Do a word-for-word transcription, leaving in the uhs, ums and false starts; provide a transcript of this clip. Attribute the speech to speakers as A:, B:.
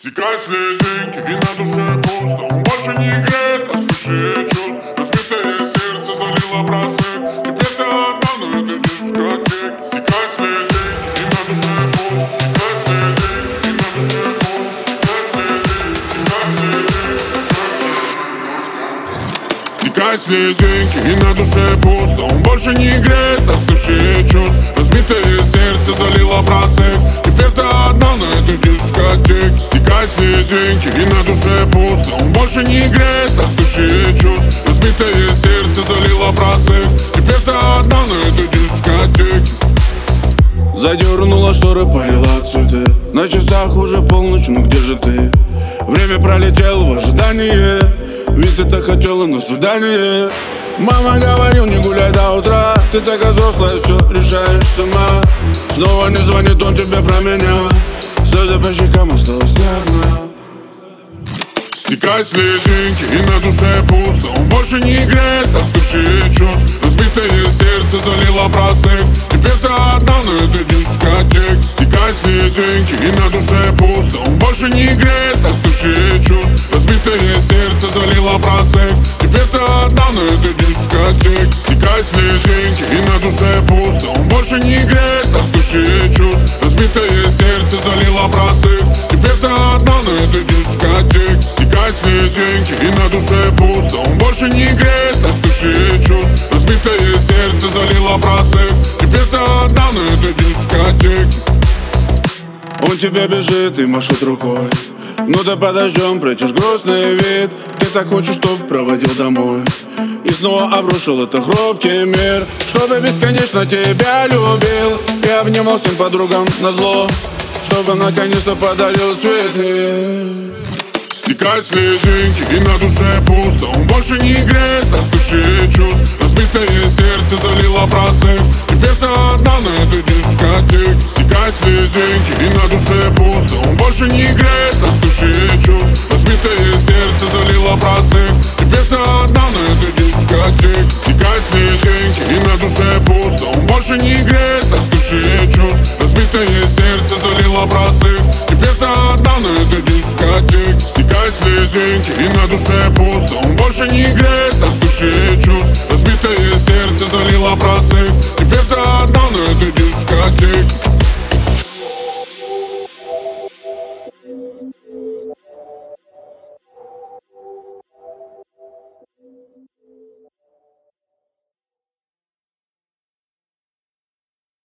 A: Стекают слезинки и на душе пусто. Он больше не играет, остывшие чувств. Разбитое сердце залило просык. Теперь ты одна, но это дискотека. Стекают слезинки и на душе пусто. Стекают слезинки и на душе пусто. Стекают слезинки, стекают слезинки. Стекают слезинки и на душе пусто. Он больше не играет, остывшие чувств. Разбитое сердце залило просык. Теперь ты одна, но это дискотека. Стекают слезинки и на душе пусто. Он больше не играет, остывшие чувств. Разбитое сердце залило просык. Теперь ты одна, но это дискотека.
B: Задернула шторы, полила цветы. На часах уже полночь, ну где же ты? Время пролетело в ожидании. Ведь ты так хотела на свидание. Мама говорил, не гуляй до утра. Ты такая взрослая, все решаешь сама. Снова не звонит он тебе про меня. Слезы по щекам, осталось не одна.
A: Стекают слезинки и на душе пусто. Он больше не играет, остывшие чувств. Разбитое сердце залило просык. Теперь ты одна, но это дискотека. Стекают слезинки и на душе пусто. Он больше не играет, остывшие чувств. Разбитое сердце залило просык. Теперь ты одна, но это дискотека. Стекают слезинки и на душе пусто. Он больше не играет, остывшие чувств. Разбитое сердце залило просык. Теперь ты одна, но это дискотека. Стекают слезинки и на душе пусто. Он больше не играет, остывшие чувств. Разбитое сердце залило просык. Теперь ты одна, но это дискотека.
B: Он тебе бежит и машет рукой. Ну ты подождем, прячешь грустный вид. Ты так хочешь, чтоб проводил домой. И снова обрушил это хрупкий мир. Чтобы бесконечно тебя любил. И обнимал всем подругам назло. Чтобы наконец-то подарил цветы.
A: Стекают слезинки и на душе пусто. Он больше не играет, остывшие чувств. Разбитое сердце залило просык. Теперь ты одна, но это дискотека. Стекают слезинки и на душе пусто. Он больше не играет, остывшие чувств. Разбитое сердце залило просык. Теперь ты одна, но это дискотека. Стекают слезинки и на душе пусто. Он больше не играет, остывшие чувств. Разбитое сердце залило просык. Теперь ты одна, но это дискотека. Стекают слезинки и на душе пусто. Он больше не играет, остывшие чувств. Разбитое сердце залило просык. Теперь ты одна, но это дискотека.